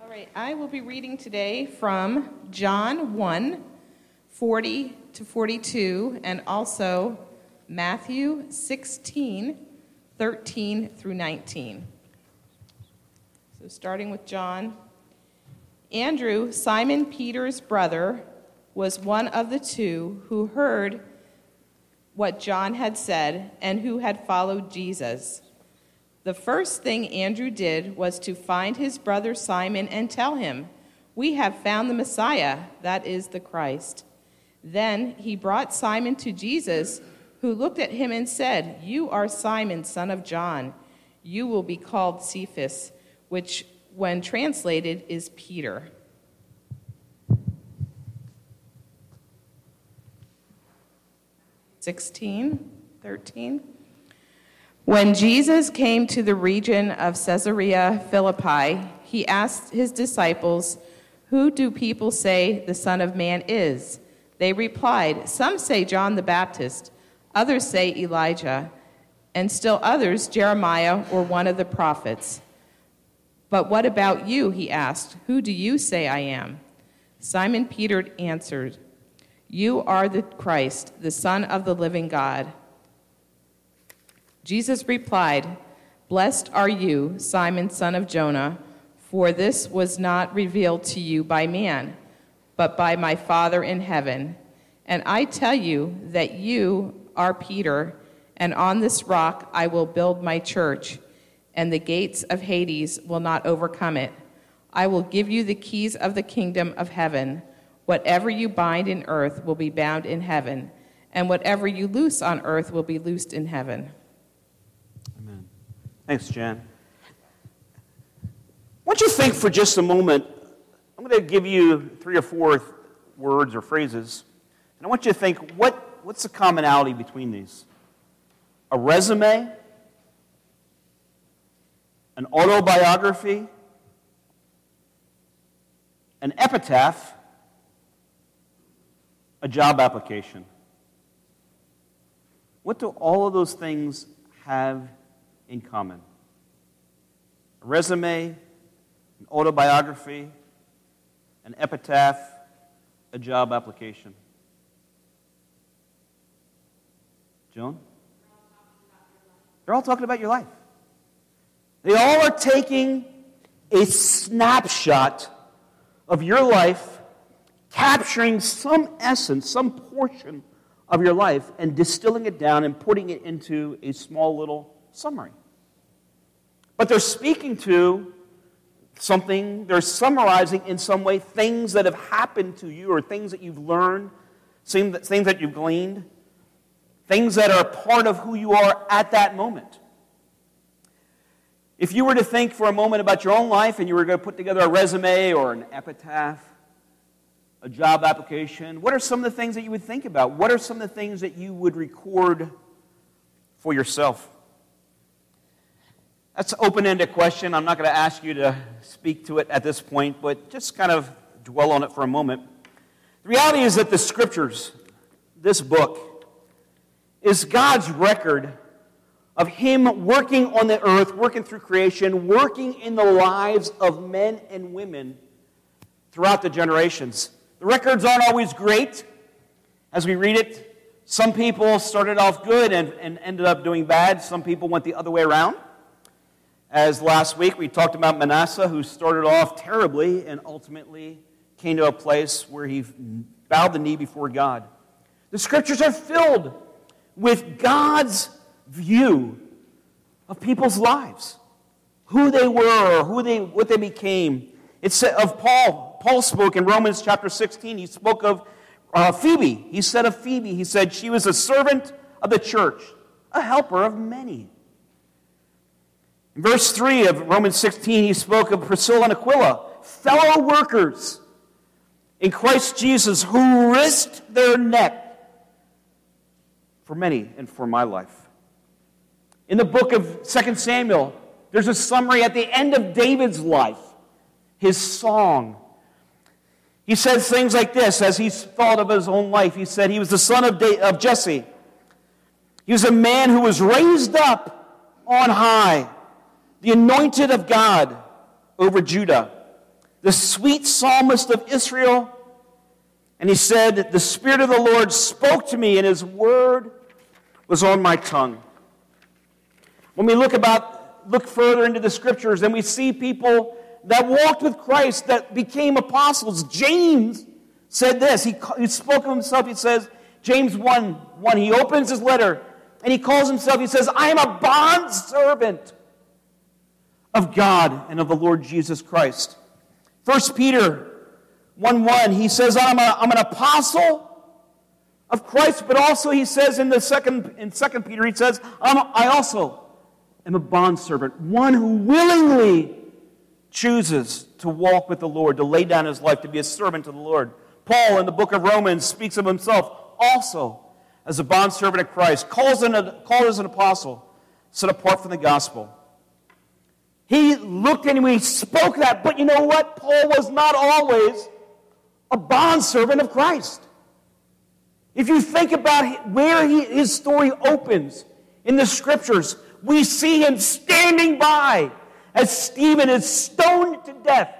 All right, I will be reading today from John 1, 40 to 42, and also Matthew 16, 13 through 19. So starting with John. Andrew, Simon Peter's brother, was one of the two who heard what John had said and who had followed Jesus. The first thing Andrew did was to find his brother Simon and tell him, "We have found the Messiah," that is the Christ. Then he brought Simon to Jesus, who looked at him and said, "You are Simon, son of John. You will be called Cephas," which, when translated, is Peter. (16, 13). When Jesus came to the region of Caesarea Philippi, he asked his disciples, "Who do people say the Son of Man is?" They replied, "Some say John the Baptist, others say Elijah, and still others Jeremiah or one of the prophets." "But what about you?" he asked. "Who do you say I am?" Simon Peter answered, "You are the Christ, the Son of the living God." Jesus replied, "Blessed are you, Simon, son of Jonah, for this was not revealed to you by man, but by my Father in heaven. And I tell you that you are Peter, and on this rock I will build my church, and the gates of Hades will not overcome it. I will give you the keys of the kingdom of heaven. Whatever you bind in earth will be bound in heaven, and whatever you loose on earth will be loosed in heaven." Amen. Thanks, Jan. I want you to think for just a moment. I'm going to give you 3 or 4 words or phrases, and I want you to think, what's the commonality between these? A resume, an autobiography, an epitaph, a job application. What do all of those things have in common? A resume, an autobiography, an epitaph, a job application. Joan? They're all talking about your life. They all are taking a snapshot of your life, capturing some essence, some portion of your life, and distilling it down and putting it into a small little summary. But they're speaking to something, they're summarizing in some way things that have happened to you or things that you've learned, things that you've gleaned, things that are part of who you are at that moment. If you were to think for a moment about your own life and you were going to put together a resume or an epitaph, a job application, what are some of the things that you would think about? What are some of the things that you would record for yourself? That's an open-ended question. I'm not going to ask you to speak to it at this point, but just kind of dwell on it for a moment. The reality is that the Scriptures, this book, is God's record of Him working on the earth, working through creation, working in the lives of men and women throughout the generations. The records aren't always great as we read it. Some people started off good and ended up doing bad. Some people went the other way around. As last week we talked about Manasseh, who started off terribly and ultimately came to a place where he bowed the knee before God. The Scriptures are filled with God's view of people's lives, who they were, what they became. It's of Paul. Paul spoke in Romans chapter 16. He spoke of Phoebe. He said of Phoebe, he said she was a servant of the church, a helper of many. In verse 3 of Romans 16, he spoke of Priscilla and Aquila, fellow workers in Christ Jesus who risked their neck for many and for my life. In the book of 2 Samuel, there's a summary at the end of David's life, his song. He says things like this as he thought of his own life. He said he was the son of Jesse. He was a man who was raised up on high, the anointed of God over Judah. the sweet psalmist of Israel. And he said, the Spirit of the Lord spoke to me, and his word was on my tongue. When we look further into the scriptures, and we see people that walked with Christ, that became apostles. James said this. He spoke of himself. He says, James 1:1, he opens his letter, and he calls himself, he says, I am a bondservant of God and of the Lord Jesus Christ. 1 Peter 1:1, he says, I'm an apostle of Christ, but also he says in 2 Peter, he says, I also am a bondservant, one who willingly chooses to walk with the Lord, to lay down his life, to be a servant to the Lord. Paul in the book of Romans speaks of himself also as a bondservant of Christ, called as an apostle, set apart from the gospel. He looked and he spoke that, but you know what? Paul was not always a bondservant of Christ. If you think about where his story opens in the scriptures, we see him standing by as Stephen is stoned to death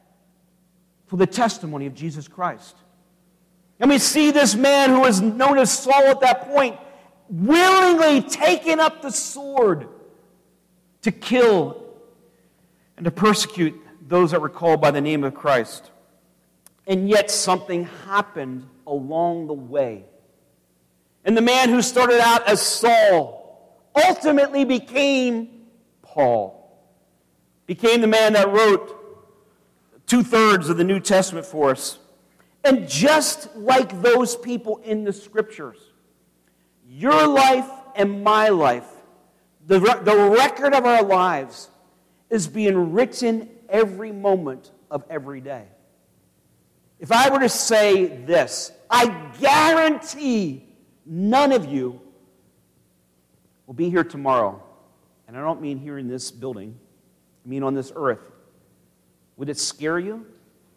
for the testimony of Jesus Christ. And we see this man who is known as Saul at that point willingly taking up the sword to kill and to persecute those that were called by the name of Christ. And yet something happened along the way. And the man who started out as Saul ultimately became Paul. Became the man that wrote 2/3 of the New Testament for us. And just like those people in the scriptures, your life and my life, the record of our lives is being written every moment of every day. If I were to say this, I guarantee none of you will be here tomorrow. And I don't mean here in this building. I mean on this earth. Would it scare you?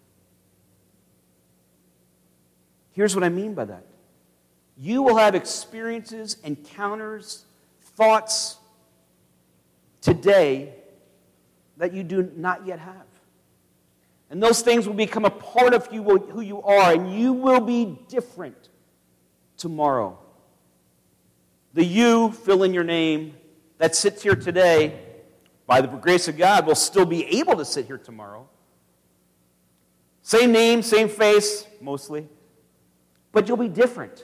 Here's what I mean by that. You will have experiences, encounters, thoughts today that you do not yet have. And those things will become a part of who you are, and you will be different tomorrow. The you, fill in your name, that sits here today, by the grace of God, will still be able to sit here tomorrow. Same name, same face, mostly. But you'll be different.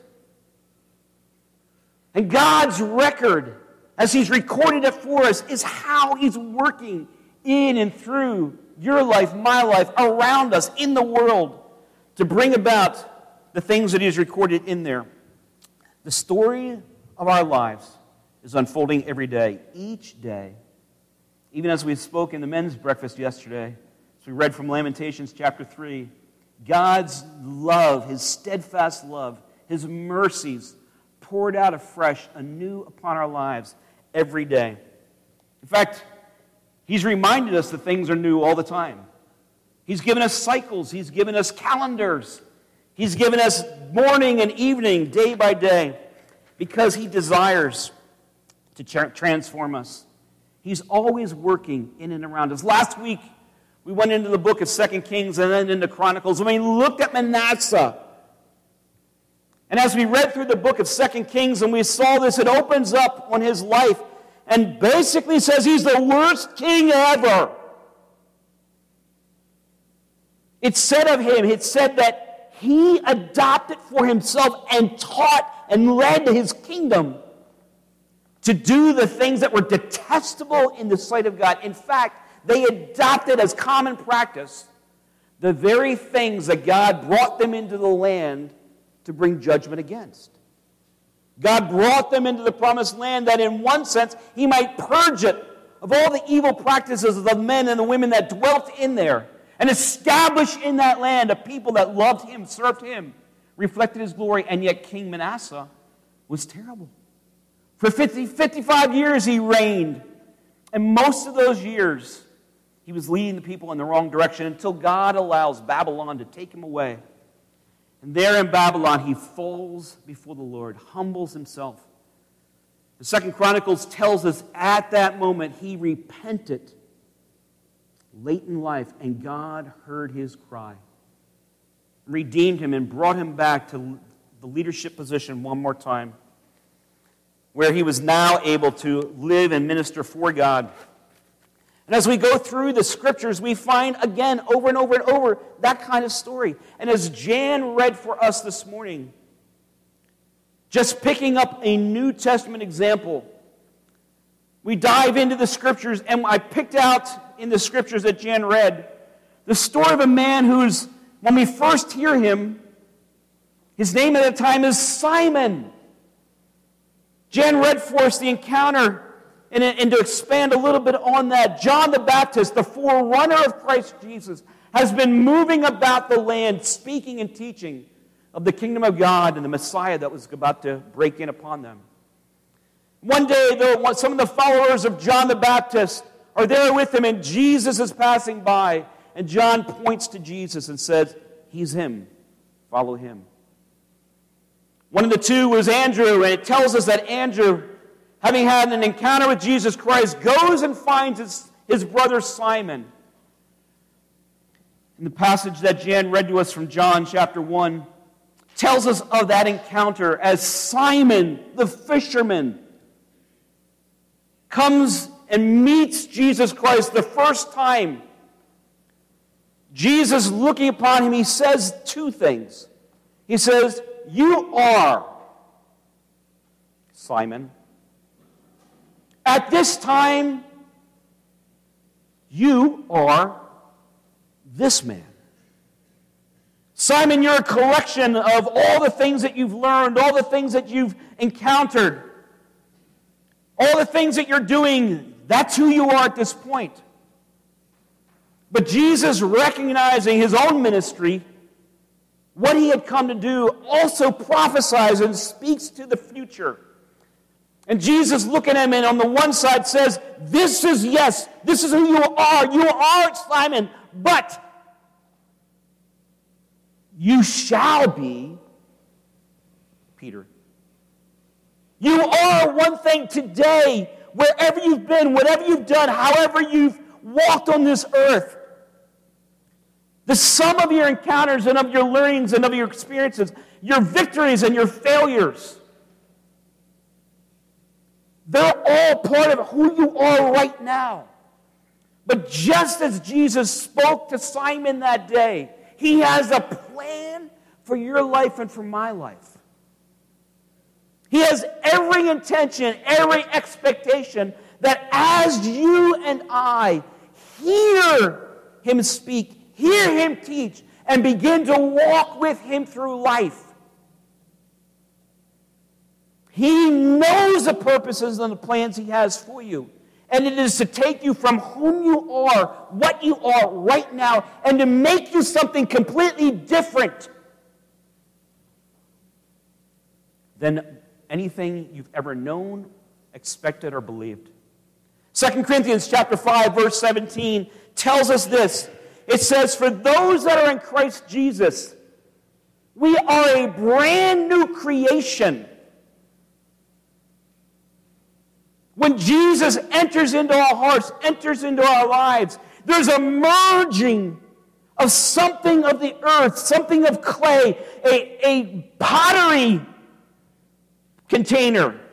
And God's record, as He's recorded it for us, is how He's working in and through your life, my life, around us, in the world, to bring about the things that He has recorded in there. The story of our lives is unfolding every day, each day. Even as we spoke in the men's breakfast yesterday, as we read from Lamentations chapter 3, God's love, His steadfast love, His mercies poured out afresh, anew upon our lives every day. In fact, He's reminded us that things are new all the time. He's given us cycles. He's given us calendars. He's given us morning and evening, day by day, because He desires to transform us. He's always working in and around us. Last week, we went into the book of 2 Kings and then into Chronicles, and we looked at Manasseh. And as we read through the book of 2 Kings and we saw this, it opens up on his life and basically says he's the worst king ever. It said of him, it said that he adopted for himself and taught and led his kingdom to do the things that were detestable in the sight of God. In fact, they adopted as common practice the very things that God brought them into the land to bring judgment against. God brought them into the promised land that in one sense He might purge it of all the evil practices of the men and the women that dwelt in there and establish in that land a people that loved Him, served Him, reflected His glory. And yet King Manasseh was terrible. For 55 years he reigned. And most of those years he was leading the people in the wrong direction until God allows Babylon to take him away. And there in Babylon, he falls before the Lord, humbles himself. The 2 Chronicles tells us at that moment he repented. late in life, and God heard his cry, redeemed him, and brought him back to the leadership position one more time, where he was now able to live and minister for God. And as we go through the scriptures, we find again, over and over and over, that kind of story. And as Jan read for us this morning, just picking up a New Testament example, we dive into the scriptures, and I picked out in the scriptures that Jan read the story of a man who's, when we first hear him, his name at the time is Simon. Jan read for us the encounter, and to expand a little bit on that, John the Baptist, the forerunner of Christ Jesus, has been moving about the land, speaking and teaching of the kingdom of God and the Messiah that was about to break in upon them. One day, some of the followers of John the Baptist are there with him, and Jesus is passing by, and John points to Jesus and says, "He's him. Follow him." One of the two was Andrew, and it tells us that Andrew, having had an encounter with Jesus Christ, goes and finds his brother Simon. In the passage that Jan read to us from John chapter 1, tells us of that encounter as Simon, the fisherman, comes and meets Jesus Christ the first time. Jesus, looking upon him, he says two things. He says, "You are Simon. At this time, you are this man. Simon, you're a collection of all the things that you've learned, all the things that you've encountered, all the things that you're doing. That's who you are at this point." But Jesus, recognizing his own ministry, what he had come to do, also prophesies and speaks to the future. And Jesus, looking at him, and on the one side says, this is who you are Simon, but you shall be Peter. You are one thing today, wherever you've been, whatever you've done, however you've walked on this earth. The sum of your encounters and of your learnings and of your experiences, your victories and your failures, they're all part of who you are right now. But just as Jesus spoke to Simon that day, he has a plan for your life and for my life. He has every intention, every expectation that as you and I hear him speak, hear him teach, and begin to walk with him through life, he knows the purposes and the plans he has for you. And it is to take you from whom you are, what you are right now, and to make you something completely different than anything you've ever known, expected, or believed. 2 Corinthians chapter 5, verse 17 tells us this. It says, "For those that are in Christ Jesus, we are a brand new creation." When Jesus enters into our hearts, enters into our lives, there's a merging of something of the earth, something of clay, a pottery container.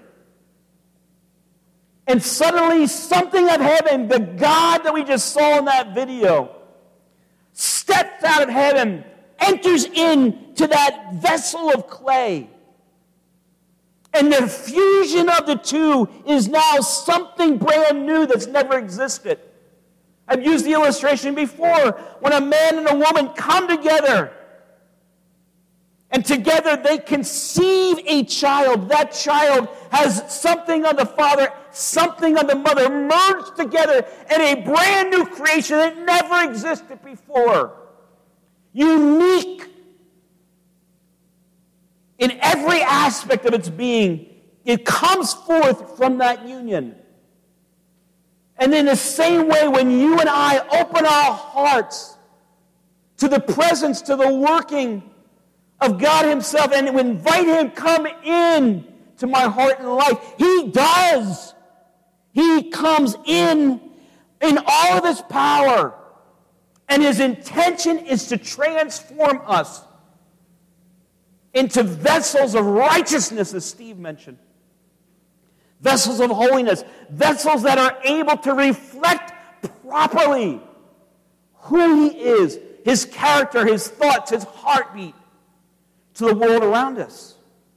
And suddenly something of heaven, the God that we just saw in that video, steps out of heaven, enters into that vessel of clay. And the fusion of the two is now something brand new that's never existed. I've used the illustration before. When a man and a woman come together, and together they conceive a child. That child has something of the father, something of the mother, merged together in a brand new creation that never existed before. Unique in every aspect of its being. It comes forth from that union. And in the same way, when you and I open our hearts to the presence, to the working of God himself, and invite him, come in to my heart and life, he does. He comes in all of his power, And his intention is to transform us into vessels of righteousness, as Steve mentioned. Vessels of holiness. Vessels that are able to reflect properly who he is, his character, his thoughts, his heartbeat to the world around us.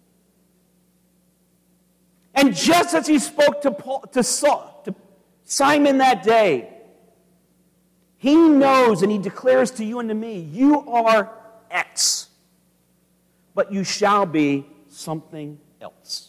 And just as he spoke to Simon that day, he knows and he declares to you and to me, you are X, but you shall be something else.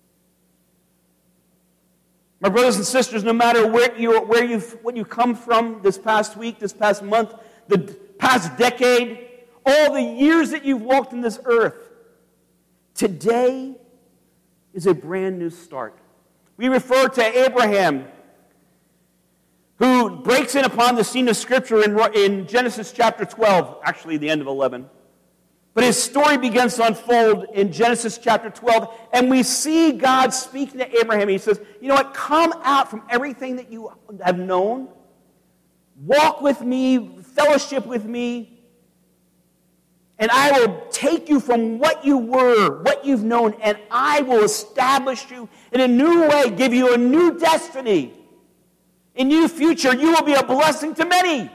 My brothers and sisters, no matter what you come from this past week, this past month, the past decade, all the years that you've walked in this earth, today is a brand new start. We refer to Abraham, who breaks in upon the scene of Scripture in Genesis chapter 12, actually the end of 11. But his story begins to unfold in Genesis chapter 12, and we see God speaking to Abraham. He says, you know what, come out from everything that you have known, walk with me, fellowship with me, and I will take you from what you were, what you've known, and I will establish you in a new way, give you a new destiny. In your future, you will be a blessing to many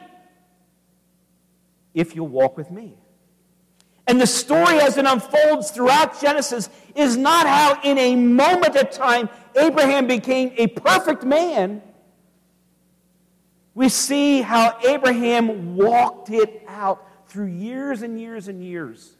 if you walk with me. And the story as it unfolds throughout Genesis is not how in a moment of time Abraham became a perfect man. We see how Abraham walked it out through years and years and years.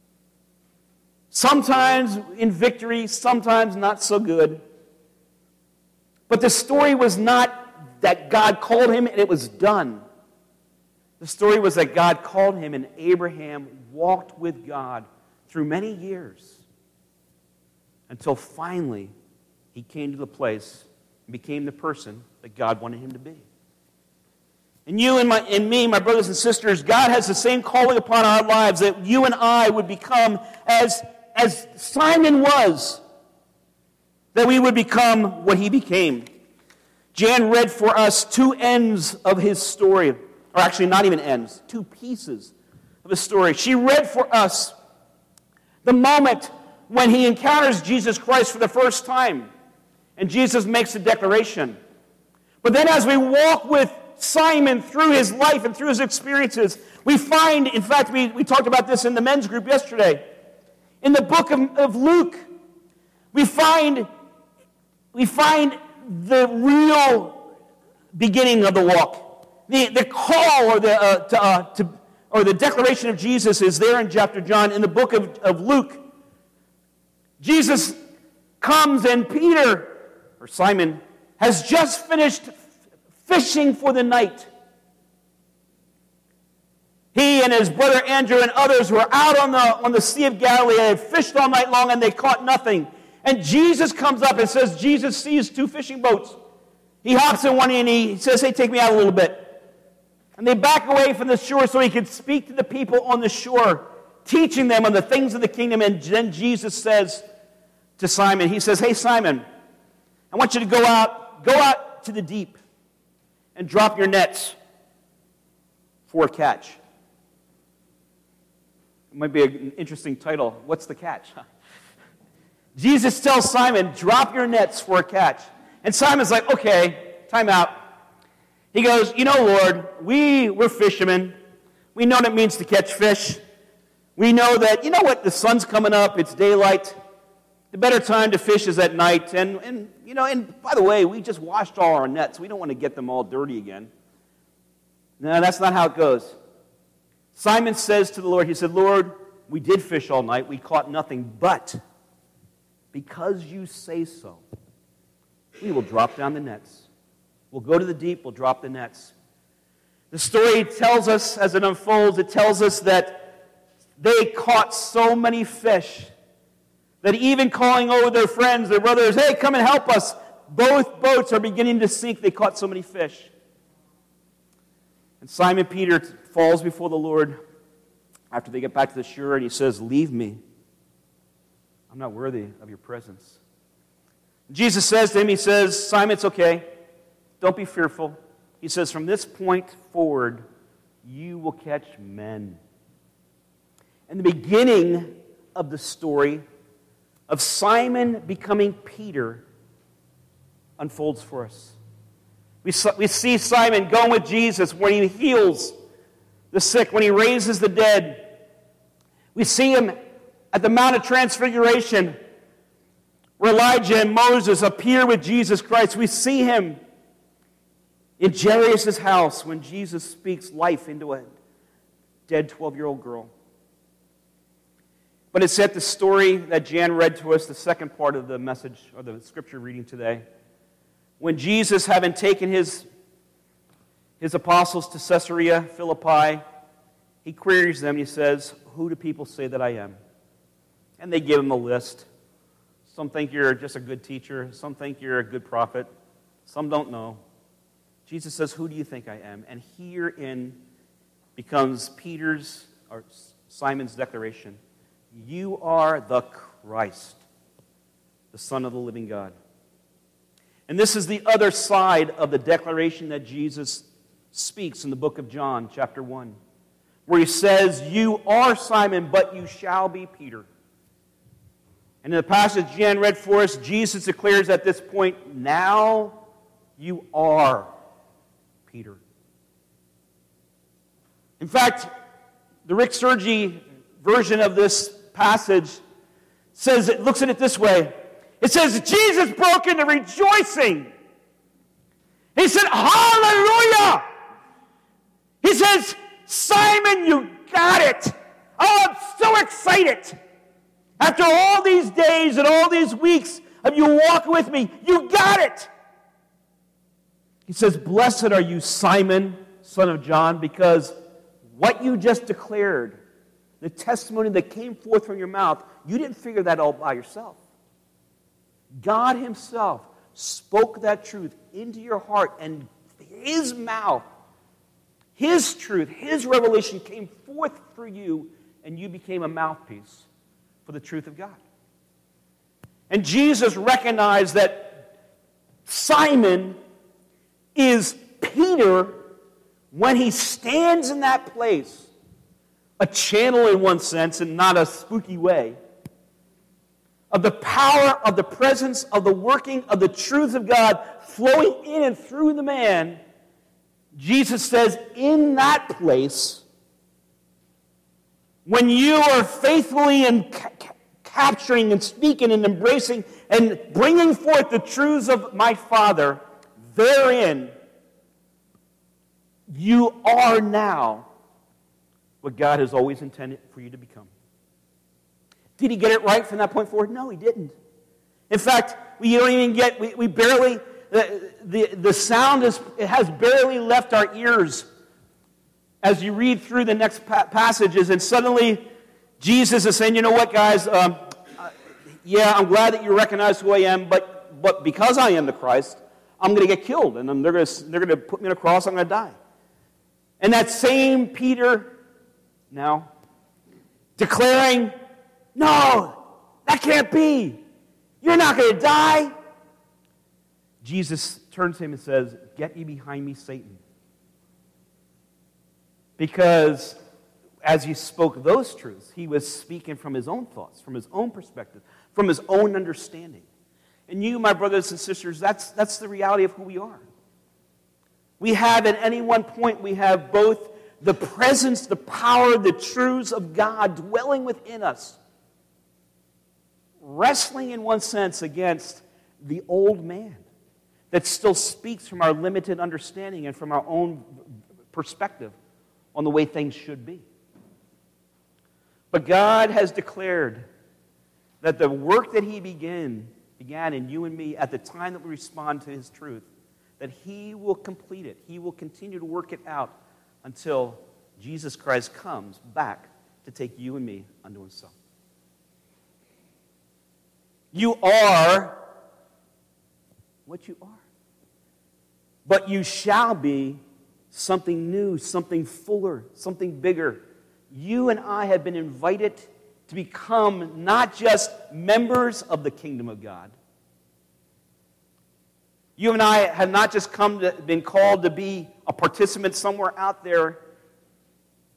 Sometimes in victory, sometimes not so good. But the story was not that God called him and it was done. The story was that God called him and Abraham walked with God through many years until finally he came to the place and became the person that God wanted him to be. And you and me, my brothers and sisters, God has the same calling upon our lives that you and I would become as Simon was, that we would become what he became. Jan read for us two ends of his story, or actually not even ends, two pieces of his story. She read for us the moment when he encounters Jesus Christ for the first time, and Jesus makes a declaration. But then as we walk with Simon through his life and through his experiences, we find, in fact, we talked about this in the men's group yesterday, in the book of Luke, we find the real beginning of the walk. The call or the declaration of Jesus is there in chapter John. In the book of Luke, Jesus comes and Simon, has just finished fishing for the night. He and his brother Andrew and others were out on the Sea of Galilee. They had fished all night long and they caught nothing. And Jesus comes up and says, Jesus sees two fishing boats. He hops in one and he says, hey, take me out a little bit. And they back away from the shore so he could speak to the people on the shore, teaching them on the things of the kingdom. And then Jesus says to Simon, he says, hey, Simon, I want you to go out to the deep and drop your nets for a catch. It might be an interesting title. What's the catch? Jesus tells Simon, drop your nets for a catch. And Simon's like, okay, time out. He goes, you know, Lord, we're fishermen. We know what it means to catch fish. We know that, you know what, the sun's coming up, it's daylight. The better time to fish is at night. And by the way, we just washed all our nets. We don't want to get them all dirty again. No, that's not how it goes. Simon says to the Lord, he said, Lord, we did fish all night. We caught nothing, but because you say so, we will drop down the nets. We'll go to the deep, we'll drop the nets. The story tells us, as it unfolds, it tells us that they caught so many fish that even calling over their friends, their brothers, hey, come and help us. Both boats are beginning to sink. They caught so many fish. And Simon Peter falls before the Lord after they get back to the shore, and he says, leave me. I'm not worthy of your presence. Jesus says to him, he says, Simon, it's okay. Don't be fearful. He says, from this point forward, you will catch men. And the beginning of the story of Simon becoming Peter unfolds for us. We see Simon going with Jesus when he heals the sick, when he raises the dead. We see him at the Mount of Transfiguration, where Elijah and Moses appear with Jesus Christ. We see him in Jairus' house when Jesus speaks life into a dead 12-year-old girl. But it's at the story that Jan read to us, the second part of the message, or the scripture reading today, when Jesus, having taken his apostles to Caesarea Philippi, he queries them, he says, "Who do people say that I am?" And they give him a list. Some think you're just a good teacher. Some think you're a good prophet. Some don't know. Jesus says, "Who do you think I am?" And herein becomes Peter's, or Simon's declaration. You are the Christ, the Son of the living God. And this is the other side of the declaration that Jesus speaks in the book of John, chapter 1, where he says, "You are Simon, but you shall be Peter." And in the passage Jan read for us, Jesus declares at this point, "Now you are Peter." In fact, the Rick Sergi version of this passage says, it looks at it this way. It says, Jesus broke into rejoicing. He said, "Hallelujah!" He says, "Simon, you got it. Oh, I'm so excited. After all these days and all these weeks of you walking with me, you got it." He says, "Blessed are you, Simon, son of John, because what you just declared, the testimony that came forth from your mouth, you didn't figure that all by yourself. God himself spoke that truth into your heart, and his mouth, his truth, his revelation came forth through you, and you became a mouthpiece for the truth of God." And Jesus recognized that Simon is Peter when he stands in that place, a channel in one sense and not a spooky way, of the power of the presence of the working of the truth of God flowing in and through the man. Jesus says, in that place, when you are faithfully and capturing and speaking and embracing and bringing forth the truths of my Father, therein you are now what God has always intended for you to become. Did he get it right from that point forward? No, he didn't. In fact, we don't even get, we barely, the sound has barely left our ears as you read through the next passages, and suddenly Jesus is saying, "You know what, guys, yeah, I'm glad that you recognize who I am, but because I am the Christ, I'm going to get killed, and they're going to put me on a cross, I'm going to die." And that same Peter now declaring, "No, that can't be. You're not going to die." Jesus turns to him and says, "Get ye behind me, Satan." Because as he spoke those truths, he was speaking from his own thoughts, from his own perspective, from his own understanding. And you, my brothers and sisters, that's the reality of who we are. We have at any one point, we have both the presence, the power, the truths of God dwelling within us, wrestling in one sense against the old man that still speaks from our limited understanding and from our own perspective on the way things should be. But God has declared that the work that he began in you and me at the time that we respond to his truth, that he will complete it. He will continue to work it out until Jesus Christ comes back to take you and me unto himself. You are what you are. But you shall be something new, something fuller, something bigger. You and I have been invited to become not just members of the kingdom of God. You and I have not just been called to be a participant somewhere out there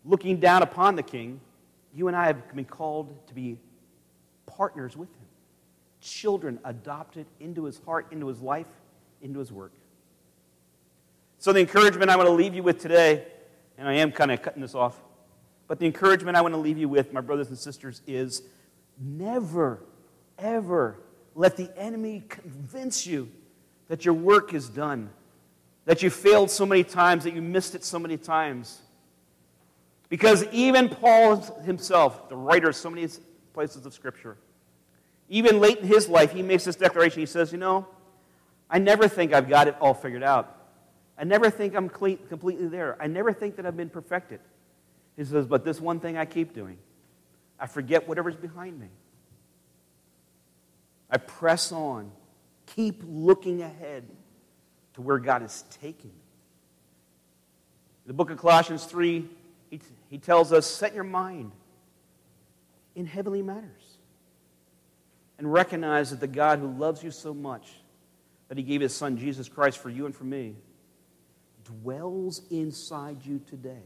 looking down upon the king, you and I have been called to be partners with him. Children adopted into his heart, into his life, into his work. So the encouragement I want to leave you with today, and I am kind of cutting this off, but the encouragement I want to leave you with, my brothers and sisters, is never, ever let the enemy convince you that your work is done, that you failed so many times, that you missed it so many times. Because even Paul himself, the writer of so many places of Scripture, even late in his life, he makes this declaration. He says, I never think I've got it all figured out. I never think I'm completely there. I never think that I've been perfected. He says, but this one thing I keep doing, I forget whatever's behind me. I press on, keep looking ahead to where God is taking me. In the book of Colossians 3, he tells us, set your mind in heavenly matters. And recognize that the God who loves you so much that he gave his son Jesus Christ for you and for me dwells inside you today.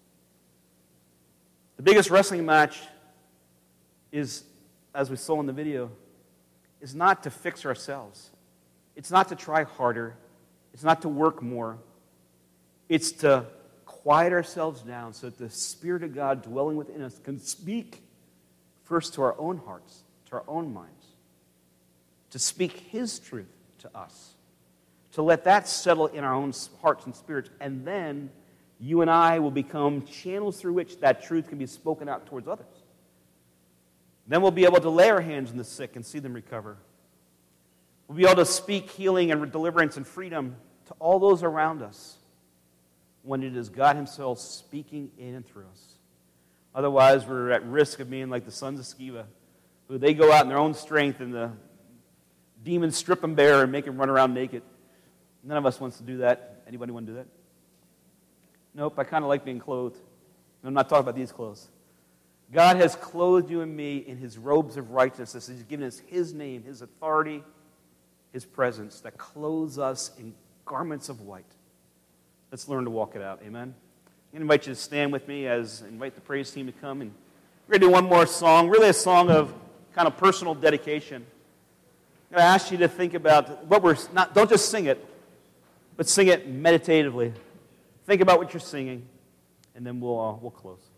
The biggest wrestling match is, as we saw in the video, is not to fix ourselves. It's not to try harder. It's not to work more. It's to quiet ourselves down so that the Spirit of God dwelling within us can speak first to our own hearts, to our own minds, to speak his truth to us, to let that settle in our own hearts and spirits, and then you and I will become channels through which that truth can be spoken out towards others. Then we'll be able to lay our hands on the sick and see them recover. We'll be able to speak healing and deliverance and freedom to all those around us when it is God himself speaking in and through us. Otherwise, we're at risk of being like the sons of Sceva, who they go out in their own strength and the demons strip them bare and make them run around naked. None of us wants to do that. Anybody want to do that? Nope, I kind of like being clothed. And I'm not talking about these clothes. God has clothed you and me in his robes of righteousness. He's given us his name, his authority, his presence that clothes us in garments of white. Let's learn to walk it out. Amen? I'm going to invite you to stand with me as I invite the praise team to come. And we're going to do one more song, really a song of kind of personal dedication. I'm going to ask you to think about what we're not, don't just sing it, but sing it meditatively. Think about what you're singing, and then we'll close.